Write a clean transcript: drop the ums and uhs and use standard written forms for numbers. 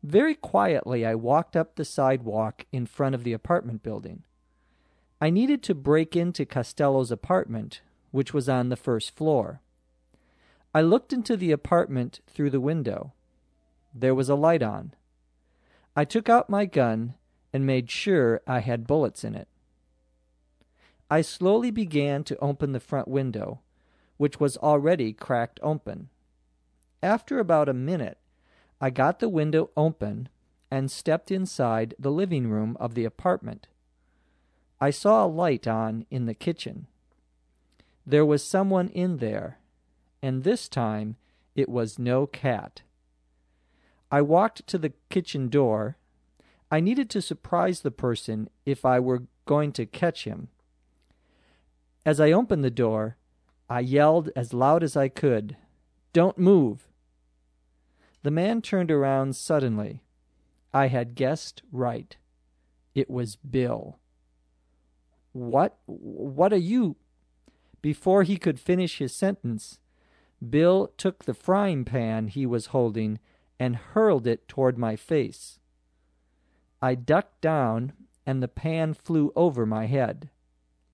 Very quietly, I walked up the sidewalk in front of the apartment building. I needed to break into Costello's apartment, which was on the first floor. I looked into the apartment through the window. There was a light on. I took out my gun and made sure I had bullets in it. I slowly began to open the front window, which was already cracked open. After about a minute, I got the window open and stepped inside the living room of the apartment. I saw a light on in the kitchen. There was someone in there, and this time it was no cat. I walked to the kitchen door. I needed to surprise the person if I were going to catch him. As I opened the door, I yelled as loud as I could, "Don't move!" The man turned around suddenly. I had guessed right. It was Bill. What are you?" Before he could finish his sentence, Bill took the frying pan he was holding and hurled it toward my face. I ducked down, and the pan flew over my head.